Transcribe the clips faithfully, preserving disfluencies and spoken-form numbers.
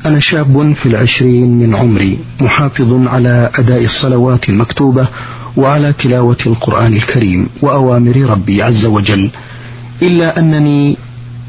أنا شاب في العشرين من عمري، محافظ على أداء الصلوات المكتوبة وعلى تلاوة القرآن الكريم وأوامر ربي عز وجل، إلا أنني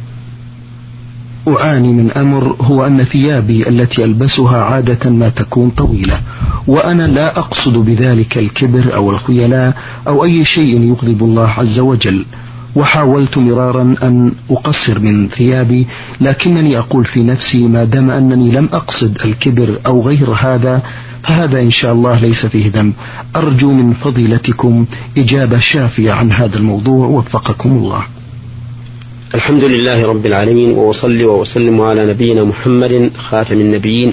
أعاني من أمر، هو أن ثيابي التي ألبسها عادة ما تكون طويلة، وأنا لا أقصد بذلك الكبر أو الخيلاء أو أي شيء يغضب الله عز وجل، وحاولت مرارا أن أقصر من ثيابي، لكنني أقول في نفسي ما دام أنني لم أقصد الكبر أو غير هذا فهذا إن شاء الله ليس فيه ذنب. أرجو من فضيلتكم إجابة شافية عن هذا الموضوع، وفقكم الله. الحمد لله رب العالمين، وأصلي وأسلم على نبينا محمد خاتم النبيين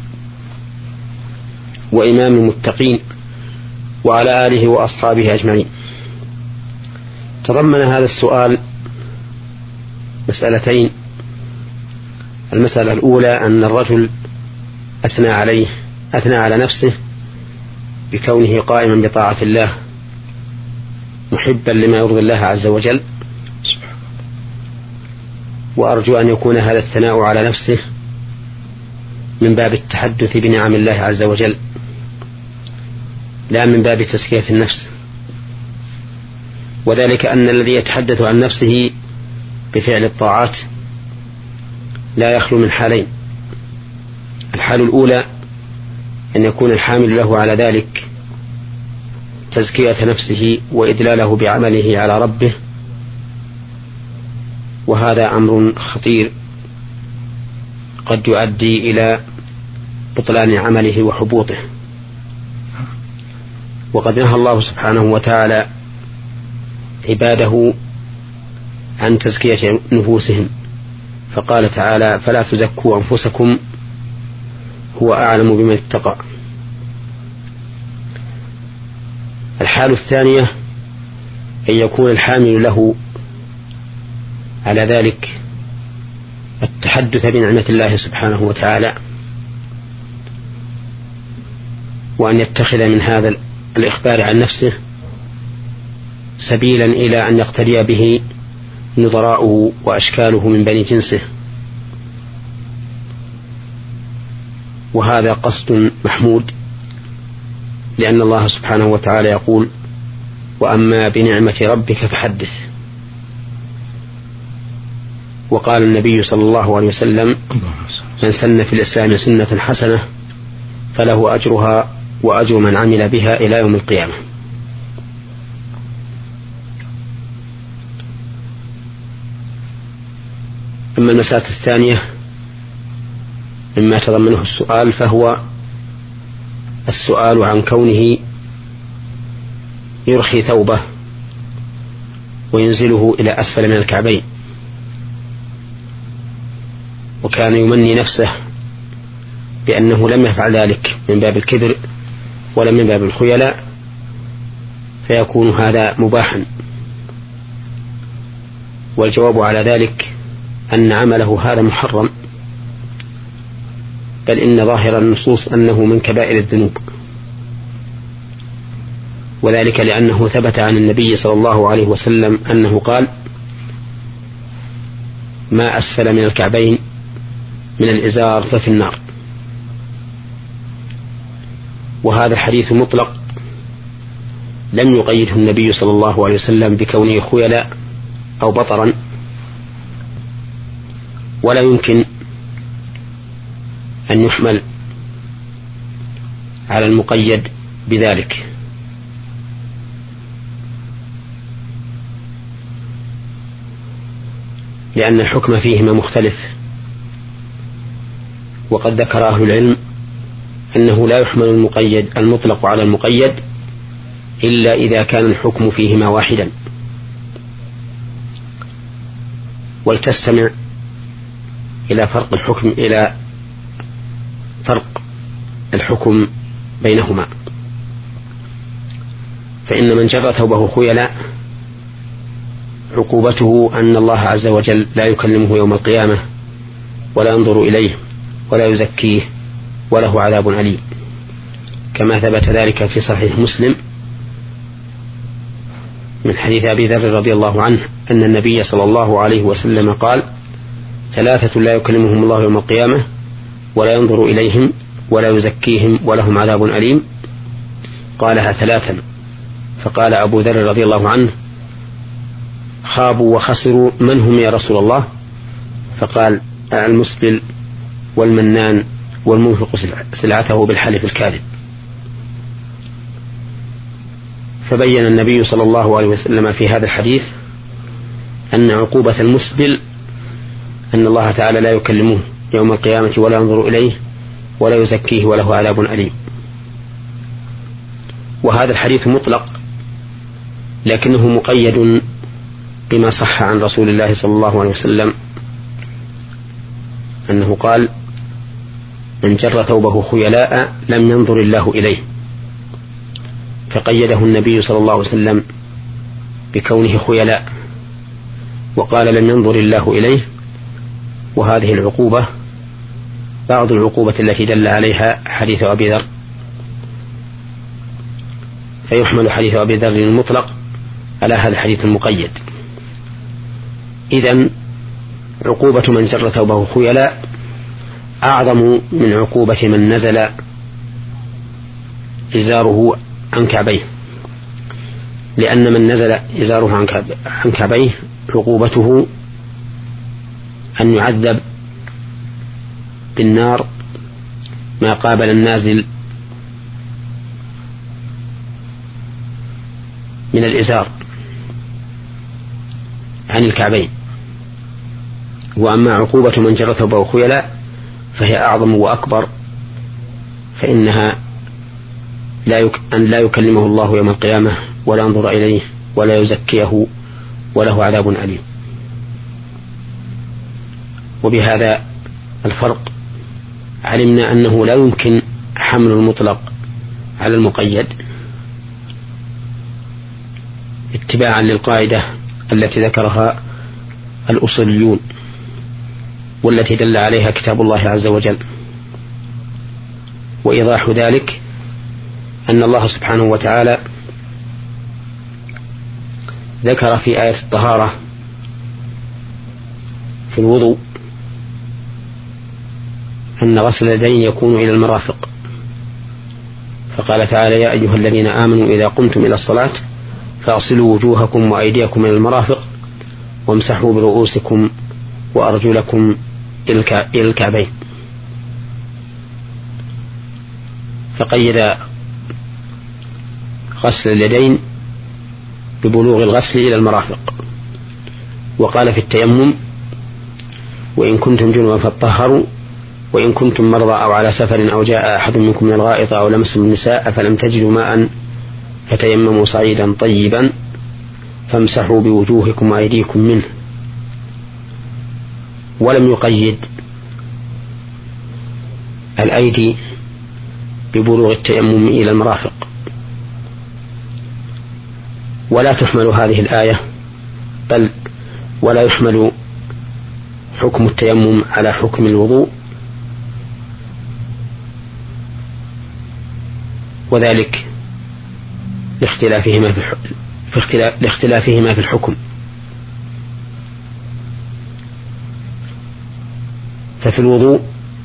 وإمام المتقين وعلى آله وأصحابه أجمعين. تضمن هذا السؤال مسألتين. المسألة الأولى أن الرجل أثنى عليه أثنى على نفسه بكونه قائما بطاعة الله محبا لما يرضي الله عز وجل، وأرجو أن يكون هذا الثناء على نفسه من باب التحدث بنعم الله عز وجل لا من باب تزكية النفس، وذلك أن الذي يتحدث عن نفسه بفعل الطاعات لا يخلو من حالين. الحال الأولى أن يكون الحامل له على ذلك تزكية نفسه وإدلاله بعمله على ربه، وهذا أمر خطير قد يؤدي إلى بطلان عمله وحبوطه. وقد نهى الله سبحانه وتعالى عباده عن تزكية نفوسهم، فقال تعالى: فلا تزكوا أنفسكم هو أعلم بمن اتقى. الحال الثانية أن يكون الحامل له على ذلك التحدث بنعمة الله سبحانه وتعالى، وأن يتخذ من هذا الإخبار عن نفسه سبيلا إلى أن يقتدي به نظراؤه وأشكاله من بني جنسه، وهذا قصد محمود، لأن الله سبحانه وتعالى يقول: وأما بنعمة ربك فحدث. وقال النبي صلى الله عليه وسلم: من سن في الإسلام سنة حسنة فله أجرها وأجر من عمل بها إلى يوم القيامة. أما المسألة الثانية مما تضمنه السؤال فهو السؤال عن كونه يرخي ثوبه وينزله إلى أسفل من الكعبين، وكان يمني نفسه بأنه لم يفعل ذلك من باب الكبر ولا من باب الخيلاء، فيكون هذا مباحا. والجواب على ذلك أن عمله هذا محرم، بل إن ظاهر النصوص أنه من كبائر الذنوب، وذلك لأنه ثبت عن النبي صلى الله عليه وسلم أنه قال: ما أسفل من الكعبين من الإزار ففي النار. وهذا الحديث مطلق لم يقيده النبي صلى الله عليه وسلم بكونه خيلاء أو بطرا، ولا يمكن أن يحمل على المقيد بذلك، لأن الحكم فيهما مختلف. وقد ذكر أهل العلم أنه لا يحمل المقيد المطلق على المقيد إلا إذا كان الحكم فيهما واحدا. ولتستمع إلى فرق الحكم إلى فرق الحكم بينهما. فإن من جر ثوبه خيلاء عقوبته أن الله عز وجل لا يكلمه يوم القيامة ولا ينظر إليه ولا يزكيه وله عذاب أليم، كما ثبت ذلك في صحيح مسلم من حديث أبي ذر رضي الله عنه أن النبي صلى الله عليه وسلم قال: ثلاثة لا يكلمهم الله يوم القيامة: ولا ينظر إليهم ولا يزكيهم ولهم عذاب أليم. قالها ثلاثا، فقال أبو ذر رضي الله عنه: خابوا وخسروا، من هم يا رسول الله؟ فقال: المسبل والمنان والمنفق سلعته بالحلف الكاذب. فبين النبي صلى الله عليه وسلم في هذا الحديث أن عقوبة المسبل أن الله تعالى لا يكلمه يوم القيامة ولا ينظر إليه ولا يزكيه وله عذاب أليم. وهذا الحديث مطلق لكنه مقيد بما صح عن رسول الله صلى الله عليه وسلم أنه قال: من جر ثوبه خيلاء لم ينظر الله إليه، فقيده النبي صلى الله عليه وسلم بكونه خيلاء، وقال: لم ينظر الله إليه. وهذه العقوبة بعض العقوبة التي دل عليها حديث أبي ذر، فيحمل حديث أبي ذر المطلق على هذا الحديث المقيد. إذن عقوبة من جر ثوبه خيلاء أعظم من عقوبة من نزل إزاره عن كعبيه، لأن من نزل إزاره عن كعبيه عقوبته أن يعذب بالنار ما قابل النازل من الإزار عن الكعبين. وأما عقوبة من جر ثوبه خيلاء فهي أعظم وأكبر، فإنها لا يك... أن لا يكلمه الله يوم القيامة ولا ينظر إليه ولا يزكيه وله عذاب أليم. وبهذا الفرق علمنا أنه لا يمكن حمل المطلق على المقيد اتباعا للقاعدة التي ذكرها الأصوليون والتي دل عليها كتاب الله عز وجل. وإيضاح ذلك أن الله سبحانه وتعالى ذكر في آية الطهارة في الوضوء أن غسل اليدين يكون إلى المرافق، فقال تعالى: يا أيها الذين آمنوا إذا قمتم إلى الصلاة فاغسلوا وجوهكم وأيديكم إلى المرافق وامسحوا برؤوسكم وأرجلكم إلى الكعبين. فقيد غسل اليدين ببلوغ الغسل إلى المرافق. وقال في التيمم: وإن كنتم جنبا فاطهروا وإن كنتم مرضى أو على سفر أو جاء أحد منكم من الغائط أو لمستم النساء فلم تجدوا ماء فتيمموا صعيدا طيبا فامسحوا بوجوهكم وأيديكم منه. ولم يقيد الأيدي ببلوغ التيمم إلى المرافق. ولا تحمل هذه الآية بل ولا يحمل حكم التيمم على حكم الوضوء، وذلك لاختلافهما في في اختلاف لاختلافهما في الحكم. ففي الوضوء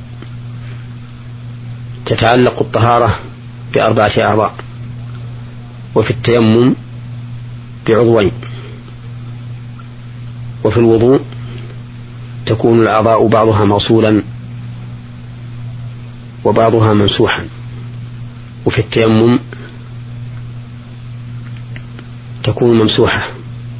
تتعلق الطهارة بأربعة أعضاء، وفي التيمم بعضوين. وفي الوضوء تكون الأعضاء بعضها موصولا وبعضها ممسوحا، وفي التيمم تكون ممسوحة.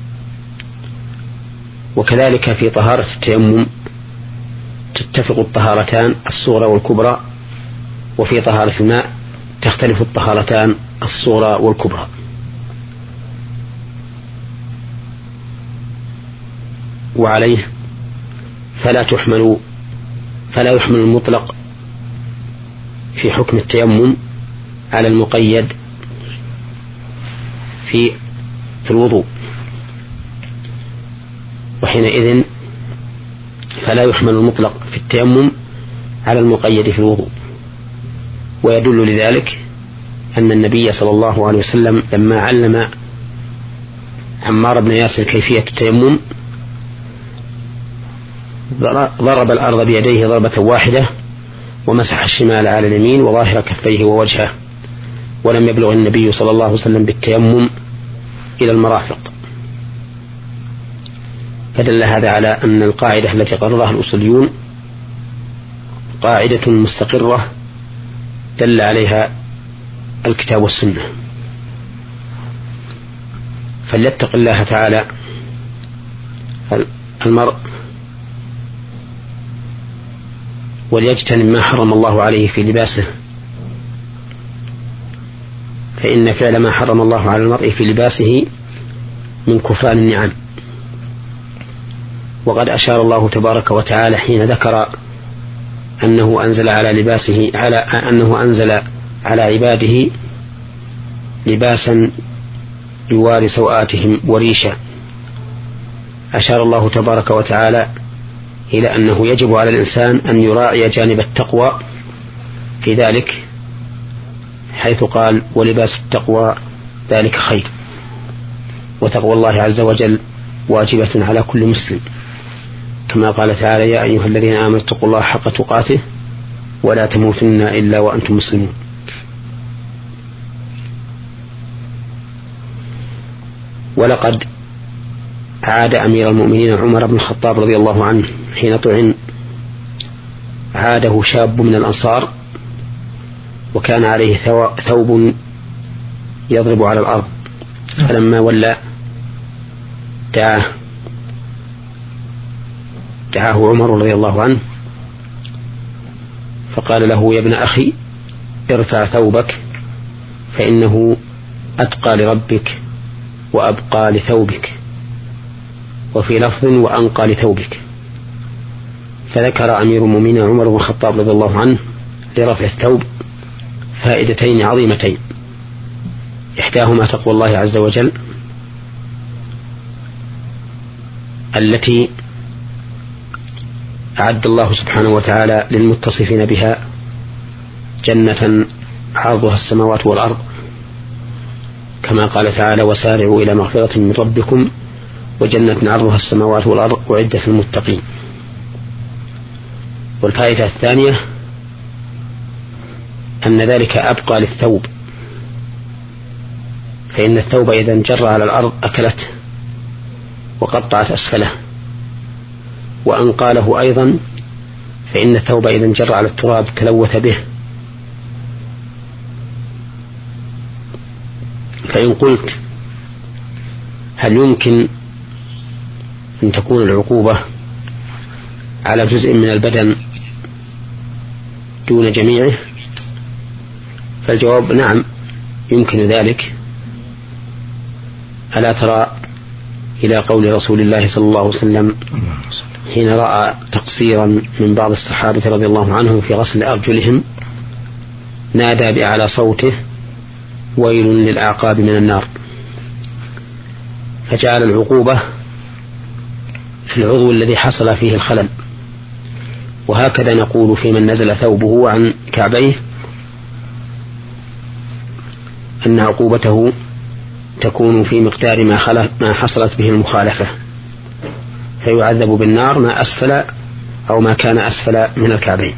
وكذلك في طهارة التيمم تتفق الطهارتان الصغرى والكبرى، وفي طهارة الماء تختلف الطهارتان الصغرى والكبرى. وعليه فلا تحمل فلا يحمل المطلق في حكم التيمم على المقيد في في الوضوء، وحينئذ فلا يحمل المطلق في التيمم على المقيد في الوضوء. ويدل لذلك أن النبي صلى الله عليه وسلم لما علم عمار بن ياسر كيفية التيمم ضرب الأرض بيديه ضربة واحدة ومسح الشمال على اليمين وظاهر كفيه ووجهه، ولم يبلغ النبي صلى الله عليه وسلم بالتيمم إلى المرافق. فدل هذا على أن القاعدة التي قررها الأصوليون قاعدة مستقرة دل عليها الكتاب والسنة. فليتق الله تعالى المرء وليجتنب ما حرم الله عليه في لباسه، فإن فعل ما حرم الله على المرء في لباسه من كفران النعم. وقد أشار الله تبارك وتعالى حين ذكر أنه أنزل على لباسه على أنه أنزل على عباده لباسا يواري سوآتهم وريشا، أشار الله تبارك وتعالى إلى أنه يجب على الإنسان أن يراعي جانب التقوى في ذلك، حيث قال ولباس التقوى ذلك خير. وتقوى الله عز وجل واجبة على كل مسلم، كما قال تعالى يا أيها الذين آمنوا اتقوا الله حق تقاته ولا تموتن إلا وأنتم مسلمون. ولقد عاد أمير المؤمنين عمر بن الخطاب رضي الله عنه حين طعن، عاده شاب من الأنصار وكان عليه ثوب يضرب على الأرض، فلما ولى دعاه دعاه عمر رضي الله عنه فقال له يا ابن أخي ارفع ثوبك فإنه أتقى لربك وأبقى لثوبك، وفي لفظ وأنقى لثوبك. فذكر أمير المؤمنين عمر بن الخطاب رضي الله عنه لرفع الثوب فائدتين عظيمتين، إحداهما تقوى الله عز وجل التي أعد الله سبحانه وتعالى للمتصفين بها جنة عرضها السماوات والأرض، كما قال تعالى وسارعوا إلى مغفرة من ربكم وجنة عرضها السماوات والأرض أعدت للمتقين. والفائدة الثانية أن ذلك أبقى للثوب، فإن الثوب إذا انجر على الأرض أكلته وقطعت أسفله، وأنقى له أيضا فإن الثوب إذا انجر على التراب تلوث به. فإن قلت هل يمكن أن تكون العقوبة على جزء من البدن دون جميعه؟ فالجواب نعم يمكن ذلك. ألا ترى إلى قول رسول الله صلى الله عليه وسلم حين رأى تقصيرا من بعض الصحابة رضي الله عنهم في غسل أرجلهم نادى بأعلى صوته ويل للأعقاب من النار، فجعل العقوبة في العضو الذي حصل فيه الخلل. وهكذا نقول في من نزل ثوبه عن كعبيه أن عقوبته تكون في مقدار ما, خلف ما حصلت به المخالفة، فيعذب بالنار ما أسفل أو ما كان أسفل من الكعبين.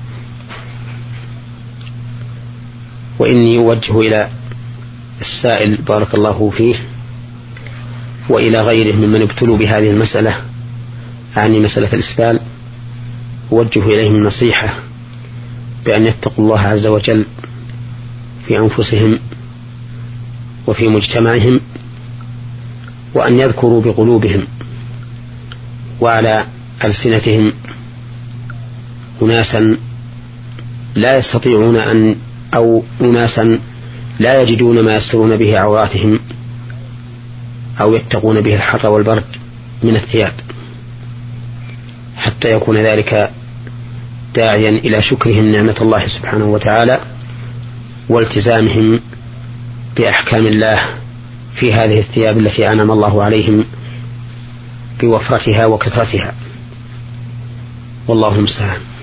وإني أوجه إلى السائل بارك الله فيه وإلى غيره ممن ابتلوا بهذه المسألة، أعني مسألة الإسبال، أوجه إليهم النصيحة بأن يتقوا الله عز وجل في أنفسهم وفي مجتمعهم، وأن يذكروا بقلوبهم وعلى ألسنتهم أناسا لا يستطيعون أن أو أناسا لا يجدون ما يسترون به عوراتهم أو يتقون به الحر والبرد من الثياب، حتى يكون ذلك داعيا إلى شكرهم نعمة الله سبحانه وتعالى والتزامهم بأحكام الله في هذه الثياب التي أنعم الله عليهم بوفرتها وكثرتها، والله المستعان.